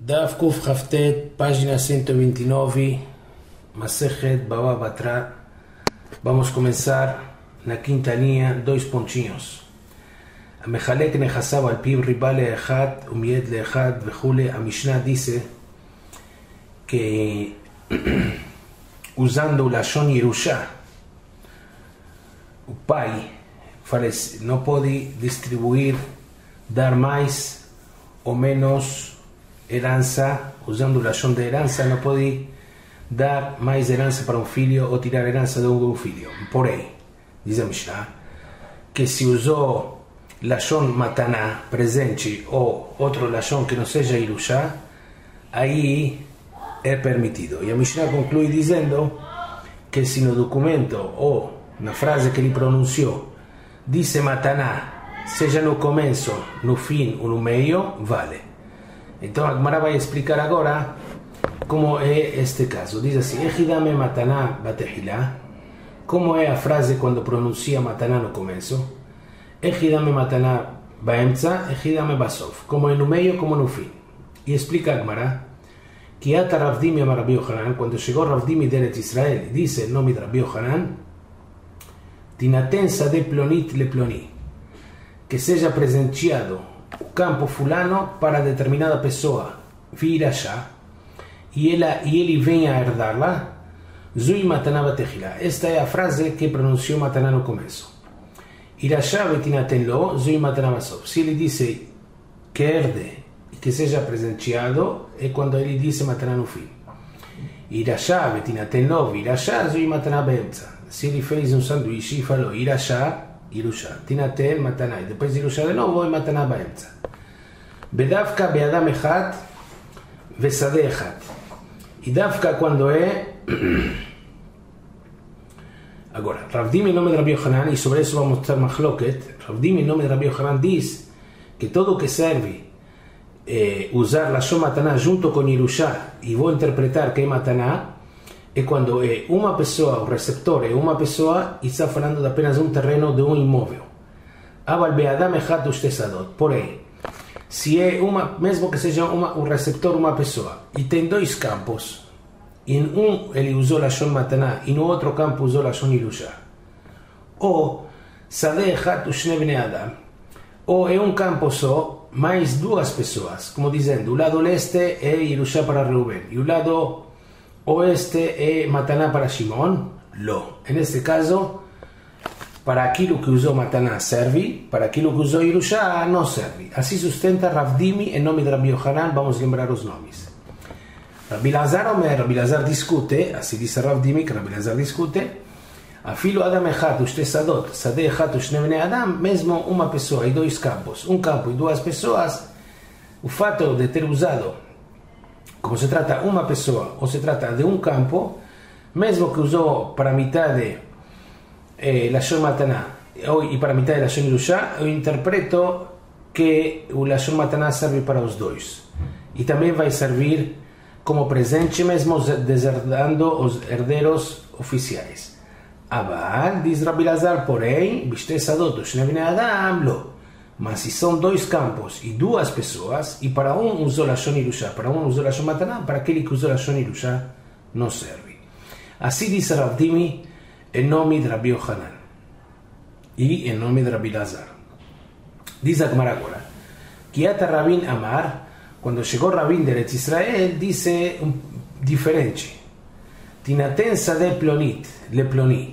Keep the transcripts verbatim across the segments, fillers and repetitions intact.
Daf Kuf Haftet, página ciento veintinueve, Masechet Baba Batra. Vamos começar na quinta linha, dois pontinhos. Amechalek nechasav al piv riba leechad, umied leechad, vechule. A Mishnah dice que usando o Lashon Yerusha, o pai não pode distribuir, dar mais ou menos herança, usando o Lashon de herança, não pode dar mais herança para um filho ou tirar herança de um filho. Porém, diz a Mishnah, que se usou Lashon Mataná, presente, ou outro Lashon que não seja Yerusha, aí é permitido. E a Mishnah conclui dizendo que se no documento ou na frase que ele pronunciou disse Mataná, seja no começo, no fim ou no meio, vale. Então a Gemara vai explicar agora como é este caso. Diz assim: Echidame Mataná batehilá. Como é a frase quando pronuncia Mataná no começo? Echidame Mataná baemtza, echidame basof. Como é no meio, como no fim. E explica a Gemara que ata Rav Dimi amar Rabbi Yochanan, quando chegou Rav Dimi de Eretz Israel, disse em nome de Rabbi Yochanan, Tinaten sadeh plonit le ploni, que seja presenteado o campo fulano para determinada pessoa vir achar e, ela, e ele venha a herdá-la. Zui Mataná batehilá. Esta é a frase que pronunciou Mataná no começo. Irachá vetinaten lo, zui Mataná basof. Se ele disse que herde e que seja presenteado, é quando ele disse Mataná no fim. Irachá vetinaten lo, irachá, zui Mataná beemtza. Se ele fez um sanduíche e falou Irachá, Yerusha, Tinaten, Mataná, e depois Yerusha de novo e Mataná baemtza. Bedavka beadam echad vesadeh echad. E Davka quando é... Agora, Rav Dimi em nome de Rabbi Yochanan, e sobre isso vamos mostrar Machloket. Rav Dimi em nome de Rabbi Yochanan diz que todo o que serve eh, usar Lashon Mataná junto com Yerusha, e vou interpretar que é Mataná, é quando é uma pessoa, o receptor é uma pessoa e está falando de apenas um terreno, de um imóvel. Aval beadam echad ustesadot. Porém, se é uma, mesmo que seja uma, o receptor uma pessoa e tem dois campos, em um ele usou Lashon Mataná e no outro campo usou Lashon Yerusha, ou sadeh echad ushne bnei adam, ou é um campo só, mais duas pessoas, como dizendo, o lado leste é Yerusha para Reuben e o lado oeste é Mataná para Shimon, lo. Neste caso, para aquilo que usou Mataná serve, para aquilo que usou Yerusha não serve. Assim sustenta Rav Dimi em nome de Rabbi Yochanan. Vamos lembrar os nomes. Rabbi Lazar Omer, Rabbi Lazar discute, assim diz Rav Dimi que Rabbi Lazar discute, afilo Adam echad ushte sadot, sadeh echad ushne bnei adam, mesmo uma pessoa e dois campos, um campo e duas pessoas, o fato de ter usado, como se trata uma pessoa ou se trata de um campo, mesmo que usou para metade eh, Lashon Mataná e para metade Lashon Yerusha, eu interpreto que o Lashon Mataná serve para os dois e também vai servir como presente, mesmo deserdando os herdeiros oficiais. Aval, diz Rabbi Lazar, porém, bishte sadot ushne bnei adam, lo. Mas se são dois campos e duas pessoas, e para um usou Lashon Yerusha, para um usou Lashon Mataná, para aquele que usou Lashon Yerusha, não serve. Assim diz Rav Dimi em nome de Rabbi Yochanan e em nome de Rabbi Lazar. Diz a Gemara agora que ata Rabin Amar, quando chegou Rabin de Eretz Israel, disse um, diferente. Tinaten sadeh plonit, le ploni.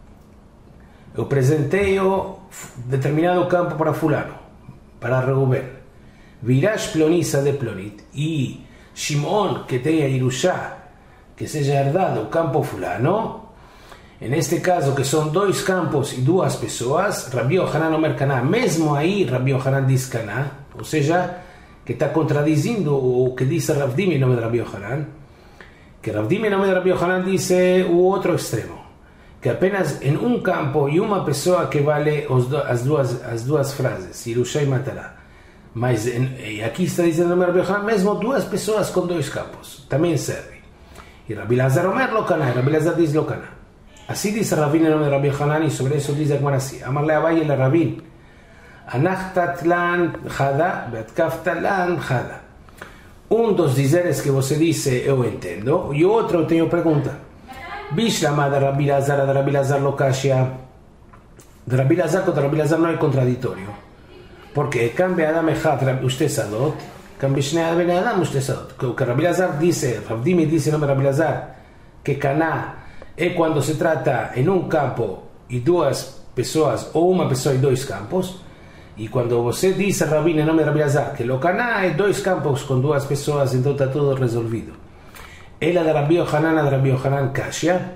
Eu presenteio determinado campo para fulano, para Reuben. Virash ploni sadeh plonit. E Shimon, que tenha Yerusha, que seja herdado o campo fulano, neste caso que são dois campos e duas pessoas, Rabbi Yochanan Omer Kaná, mesmo aí Rabbi Yochanan diz Kaná, ou seja, que está contradizendo o que diz Rav Dimi em nome de Rabbi Yochanan, que Rav Dimi em nome de Rabbi Yochanan diz o outro extremo, que apenas em um campo e uma pessoa que vale os do, as, duas, as duas frases, Yerusha e Mataná. Mas em, aqui está dizendo Rabbi Yochanan, mesmo duas pessoas com dois campos, também serve. E Rabbi Lazar Omer lo Kaná, Rabbi Lazar diz lo Kaná. Assim diz Rabin em nome de Rabbi Yochanan, e sobre isso diz a Gemara assim, Amar le Abaye le Rabin, Anachtat lan chada, beatkafta lan chada. um dos dizeres que você disse eu entendo, e outro eu tenho pergunta. Bishlama de Rabbi Lazar, de Rabbi Lazar Lokashia. De Rabbi Lazar contra Rabbi Lazar não é contraditório. Porque cambia Adam Echad, usted sadot, cambia Shnei Ben Adam, usted sadot. O que Rabbi Lazar disse, Rabdimi disse em nome de Rabbi Lazar, que Caná é quando se trata em um campo e duas pessoas, ou uma pessoa e dois campos. E quando você diz a Rabbi em nome de Rabbi Lazar que o Caná é dois campos com duas pessoas, então está tudo resolvido. Ela de Rabbi Yohanan, de Rabbi Yohanan Kashia,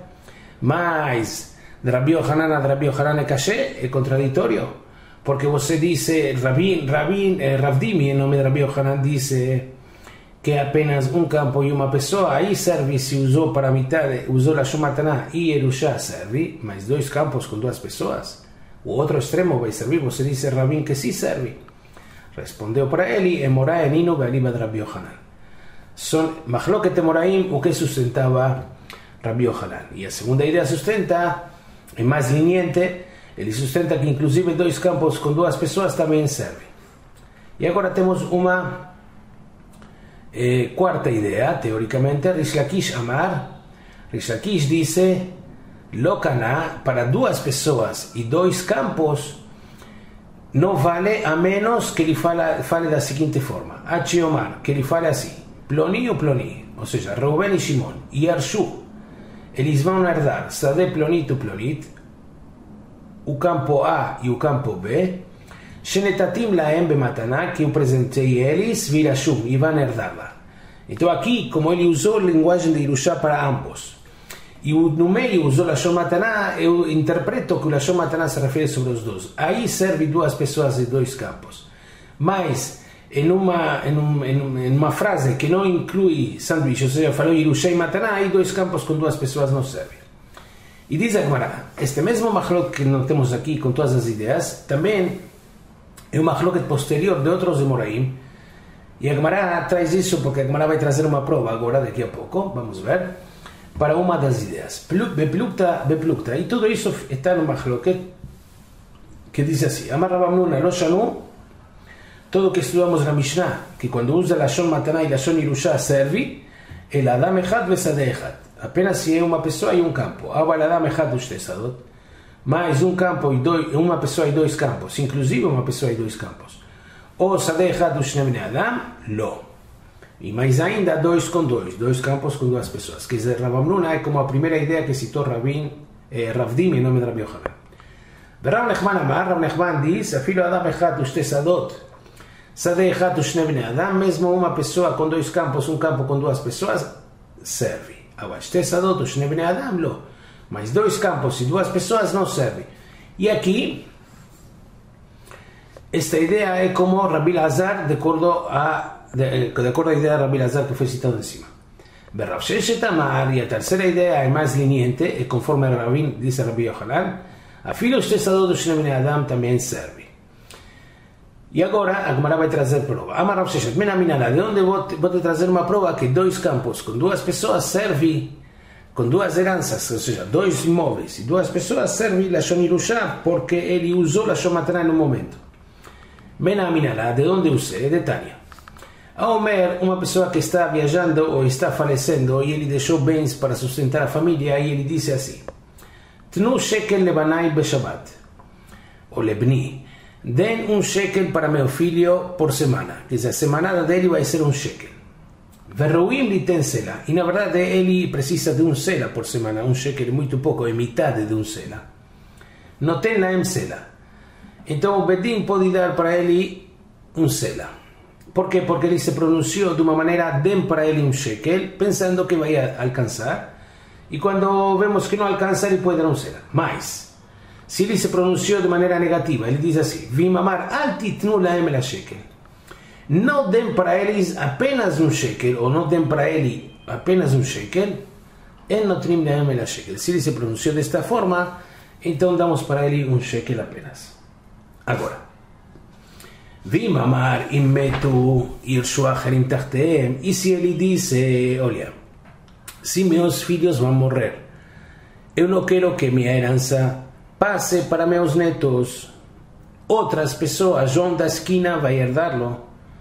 mas de Rabbi Yohanan, de Rabbi Yohanan Kashia é contraditório, porque você disse, Rabbi, Rabbi, eh, Ravdimi em nome de Rabbi Yohanan disse que é apenas um campo e uma pessoa, aí serve se usou para a metade, usou a Shumataná e Erushá serve, mas dois campos com duas pessoas. O outro extremo vai servir, você disse, Rabin, que sim serve. Respondeu para ele, Emorá Enino Be'alima de Rabbi Yohanan. Son Mahloket Emoraim, o que sustentava Rabbi Yohanan. E a segunda ideia sustenta, é mais leniente, ele sustenta que inclusive dois campos com duas pessoas também servem. E agora temos uma eh, quarta ideia, teoricamente, Rish Lakish Amar. Rish Lakish disse, Locaná, para duas pessoas e dois campos, não vale a menos que ele fale, fale da seguinte forma. Achiomar, que ele fale assim, Ploni ou Ploni, ou seja, Reuben e Shimon, e Arshu, eles vão herdar Sade Plonit ou Plonit, o campo A e o campo B, Shenetatim Laem Bemataná, que eu presentei eles, Virashum, e vão herdá-la. Então aqui, como ele usou a linguagem de Irushá para ambos, e no meio usou Lashon Mataná, eu interpreto que o Lashon Mataná se refere sobre os dois. Aí serve duas pessoas e dois campos. Mas, em uma, em, um, em uma frase que não inclui sanduíche, ou seja, falou Irushá e Mataná, aí dois campos com duas pessoas não servem. E diz a Gemara, este mesmo machlok que nós temos aqui com todas as ideias, também é um machlok posterior de outros Emoraim. E a Gemara traz isso porque a Gemara vai trazer uma prova agora, daqui a pouco, vamos ver, para uma das ideias. Beplukta, beplukta. E tudo isso está no Mahloket, que diz assim, Amar Rav Amnuna, lo shanu, todo que estudamos na Mishnah, que quando usa Lashon Mataná e Lashon Irushá serve, el Adam Echad Vesadeh Echad. Apenas se é uma pessoa e um campo. Aval Adam Echad Ushtesadot. Mais um campo e dois, uma pessoa e dois campos. Inclusive uma pessoa e dois campos. Ou Sadeh Echad Ushne Bnei Adam, lo. E mais ainda, dois com dois, dois campos com duas pessoas. Quer dizer, Rav Amnuna é como a primeira ideia que citou Rabin, eh, Ravdim em nome de Rabbi Yohanan. Rav Nechman Amar, Rav Nechman diz, afilo Adam Echad Ushte Sadot, Sadeh Echad Ushne Bnei Adam, mesmo uma pessoa com dois campos, um campo com duas pessoas, serve. Agora, Ushte Sadot Ushne Bnei Adam, lo. Mas dois campos e duas pessoas não servem. E aqui, esta ideia é como Rabbi Lazar, de acordo a De, de acordo à ideia de Rabbi Lazar que foi citado em cima. Rav Sheshet Amar, e a terceira ideia é mais leniente, e conforme a Rabin disse Rabbi Yohanan, a filha dos testadores do Shnei Bnei Adam também serve. E agora a Gemara vai trazer prova. Amar Rav Sheshet, Menaminara, de onde vou, vou te trazer uma prova que dois campos com duas pessoas servem, com duas heranças, ou seja, dois imóveis e duas pessoas servem Lashon Irushá, porque ele usou Lashon Mataná no momento. Menaminara, de onde usei? De Tânia. A Omer, uma pessoa que está viajando ou está falecendo e ele deixou bens para sustentar a família, e ele disse assim, Tnu shekel lebanai beshabat, ou lebni, den um shekel para meu filho por semana, quer dizer, a semanada dele vai ser um shekel. Verruim li ten sela, e na verdade ele precisa de um sela por semana, um shekel muito pouco, é metade de um sela. Não tem laem sela. Então o Bedin pode dar para ele um sela. Por quê? Porque ele se pronunciou de uma maneira, den para ele um shekel, pensando que vai alcançar, e quando vemos que não alcança, ele pode dar um sela. Mas, se ele se pronunciou de maneira negativa, ele diz assim, Vimamar altitnu laem la shekel. Não den para eles apenas um shekel, ou não den para ele apenas um shekel, en notrim laem la shekel. Se ele se pronunciou desta forma, então damos para ele um shekel apenas. Agora, Vimamar imetu irshu acherim tachteem. E se ele disse, olha, se meus filhos vão morrer, eu não quero que minha herança passe para meus netos. Outras pessoas, João da esquina vai herdá-lo.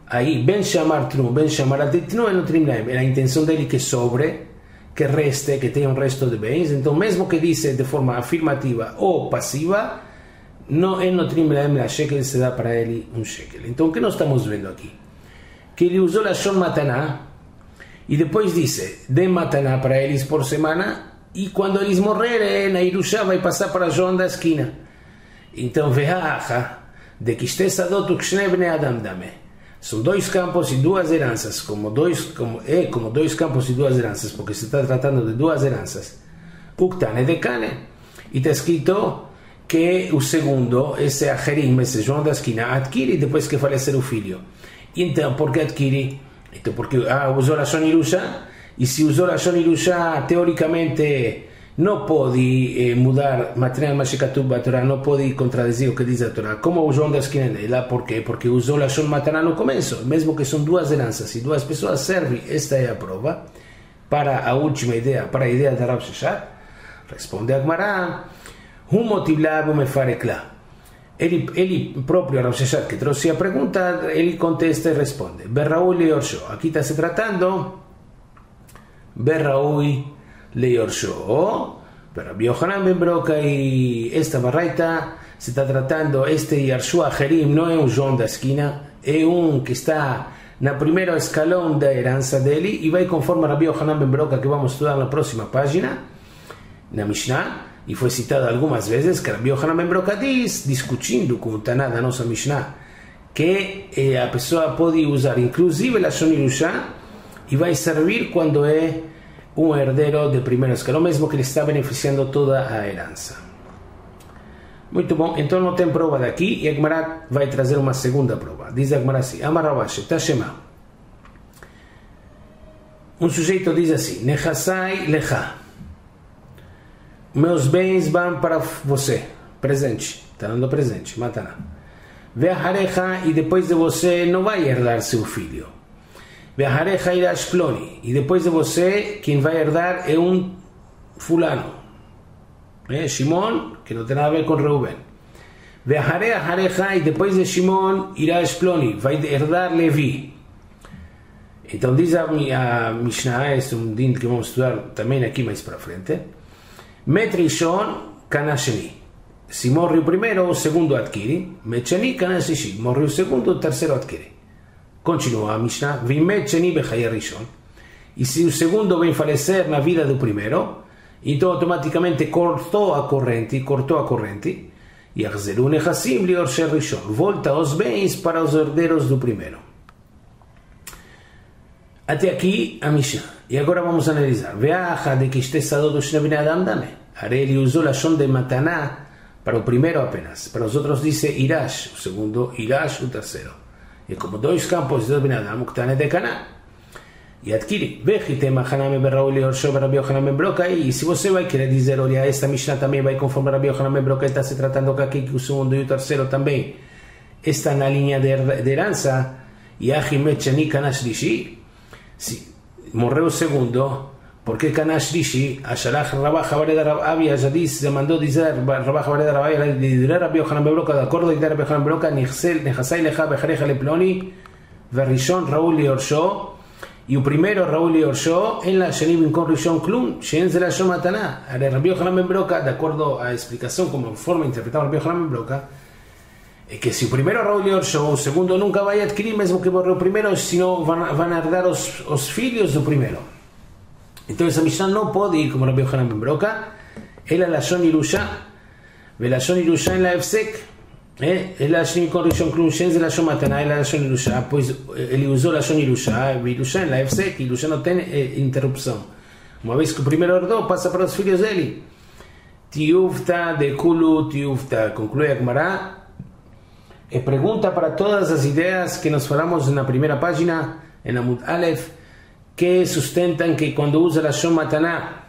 aí ben chamar tnu, ben chamar atitnu, não tem é a intenção dele que sobre, que reste, que tenha um resto de bens. Então, mesmo que disse de forma afirmativa ou passiva, não é no trimlem a shekel se dá para ele um shekel. Então, o que nós estamos vendo aqui? Que ele usou a shon mataná e depois disse, dê mataná para eles por semana e quando eles morrerem, na Irushá vai passar para a shon da esquina. Então, veja, de que estesadot ukshne bnei adam dame. São dois campos e duas heranças, como dois, como, é como dois campos e duas heranças, porque se está tratando de duas heranças. Uktane de Kane. E está escrito que o segundo, esse Acherim, esse João da esquina, adquire depois que falecer o filho. Então, por que adquire? Então, porque ah, usou a Shon Irushá, e se usou a Shon Irushá, teoricamente não pode eh, mudar material Mashikatub a Torá, não pode contradizer o que diz a Torá. Como o João da esquina dela, por quê? Porque usou a Shon Mataná no começo, mesmo que são duas heranças e duas pessoas, serve, esta é a prova, para a última ideia, para a ideia de Rav Sheshet. Responde a Gemara, Hu motivlavo me farekla. Ele, ele próprio, Rav Sheshet, que trouxe a pergunta, ele contesta e responde, Berraui leorsho. Aqui está se tratando, Berraui Leorsho, pero Rabbi Yohanan ben Broca y esta barraita se está tratando, este Yarshua Jerim no es un João da esquina, es un que está en el primer escalón de heranza de él y va conforme a Rabbi Yohanan ben Broca que vamos a estudiar en la próxima página, en la Mishnah, y fue citado algunas veces que Rabbi Yohanan ben Broca dice, discutiendo con Taná da nossa Mishnah, que eh, a pessoa puede usar inclusive la Shon Irushá y va a servir cuando es um herdeiro de primeiro escalão, mesmo que ele está beneficiando toda a herança. Muito bom, então não tem prova daqui, e a Gemara vai trazer uma segunda prova. Diz a Gemara assim, Amar Ravashi, Tashema. Um sujeito diz assim, Nechasai lecha. Meus bens vão para você, presente, está dando presente, mataná. Ve'aharecha, e depois de você não vai herdar seu filho. Ve'aharecha irash ploni, e depois de você, quem vai herdar é um fulano, é Shimon, que não tem nada a ver com Reuben. Ve'aharecha, e depois de Shimon, irash ploni, vai herdar Levi. Então diz a, a Mishnah, este é um din que vamos estudar também aqui mais para frente, Metrishon kanasheni, se morre o primeiro, o segundo adquire, Metcheni kanashishi, morre o segundo, o terceiro adquire. Continua a Mishnah, Vimetcheni bechayei rishon, e se o segundo vem falecer na vida do primeiro, então automaticamente cortou a corrente, cortou a corrente, e Yachzeru nechassim liorshei rishon, volta os bens para os herdeiros do primeiro. Até aqui a Mishnah. E agora vamos analisar. Veacha de que estesadot do Shne Bnei Adam dame. Ele usou a shon de mataná para o primeiro apenas. Para os outros diz irash, o segundo irash, o terceiro. E como dois campos de Bnei Adam, Uktane de Caná. E adquire. Vejite machaname berraul leorsho Rabbi Yohanan ben Broca. E se você vai querer dizer, olha, esta Mishnah também vai conforme Rabbi Yohanan ben Broca, está se tratando aqui que o segundo e o terceiro também está na linha de herança. E achimetchani kanash dishi. Se morreu o segundo, porque Kanash Rishi, a Shalach Rabah Havareda Rabia, já disse, já mandou dizer, Rabah Havareda Rabia, de dizer Rabbi Yohanan ben Broca, de acordo com Rabbi Yohanan ben Broca, Nechasai Lecha Becharecha Leploni, Verishon Raúl Liorshó, e o primeiro Raúl Liorshó, em la Sheni Bincon Rishon Klum, Shen Zela Shom Mataná. Rabbi Yohanan ben Broca, de acordo à explicação, como forma interpretada Rabbi Yohanan ben Broca, é que se o primeiro Raúl Liorshó, o segundo nunca vai adquirir, mesmo que morreu o primeiro, senão vão, vão herdar os, os filhos do primeiro. Então essa Mishnah não pode ir como Rabbi Yohanan ben Broca, ela é a Shon Irushá, e a Shon Irushá é a Efsek, ela é a Shon Rishon Klum, Shen Zela Shom Mataná, ela é a Shon Irushá, pois ele usou a Shon Irushá, e Irushá é a Efsek, e Irushá não tem é, interrupção. Uma vez que o primeiro herdou, passa para os filhos dele. Tiuvta de Kulu, Tiuvta, conclui a Gemara. E pergunta para todas as ideias que nós falamos na primeira página, em Amud Aleph, que sustentam que quando usa a Shon Mataná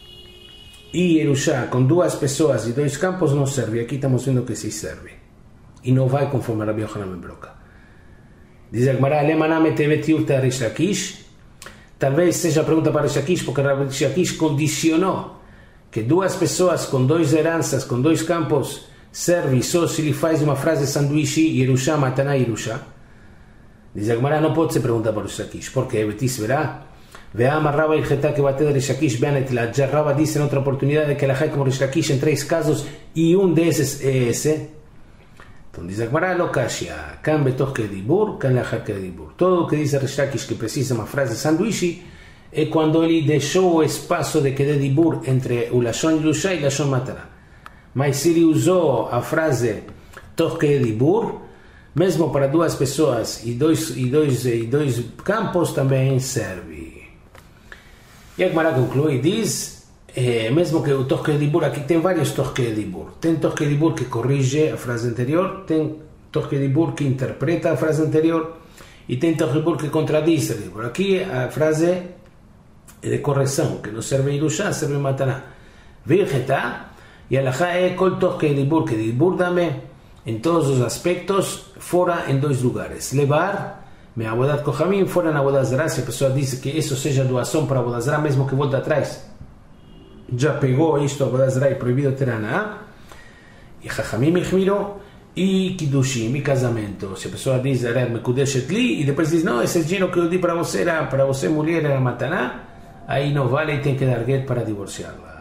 e Yerushá com duas pessoas e dois campos não serve. Aqui estamos vendo que se serve. E não vai conforme a Rabbi Yohanan ben Broca. Diz a Gemara, Lemaname tevet yufta Rish Lakish. Talvez seja a pergunta para Rish Lakish, porque Rish Lakish condicionou que duas pessoas com duas heranças, com dois campos, serve só se lhe faz uma frase sanduíche, Yerushá, Mataná, Yerushá. Dice Gemara, no pode se perguntar para o Rish Lakish. Por quê? Betis verá. Veama Raba y Geta que bate de Rish Lakish. Vean, ya Raba dice en otra oportunidad de que la hay como Rish Lakish en tres casos y un de esos es ese. Entonces dice Gemara, lo kashia. Kan betoch que dibur, kan la que dibur. Todo lo que dice Rish Lakish que precisa una frase sanduichi es cuando él dejó espacio de que de dibur entre o Lashon Yerusha y Lashon Matana. Mas se ele usou a frase toch que dibur, mesmo para duas pessoas e dois, e dois, e dois campos também serve. E a Gemara conclui e diz, eh, mesmo que o toch que dibur, aqui tem vários toch que dibur. Tem toch que dibur que corrige a frase anterior, tem toch que dibur que interpreta a frase anterior e tem toch que dibur que contradiz a dibur. Aqui a frase é de correção, que não serve Yerusha, serve Mataná. Virgeta, e a alajá é kol toch que dibur, que dibur dame em todos os aspectos, fora em dois lugares. Levar, me abodat kohamim, fora na abodat zará, se a pessoa diz que isso seja doação para abodat zará, mesmo que volte atrás, já pegou isto, abodat zará, e proibido ter aná, e chachamim ichmiro, e kiddushim, e casamento. Se a pessoa diz, me kudeshet li, e depois diz, não, esse dinheiro que eu dei para você, era, para você mulher, era mataná, aí não vale e tem que dar get para divorciá-la.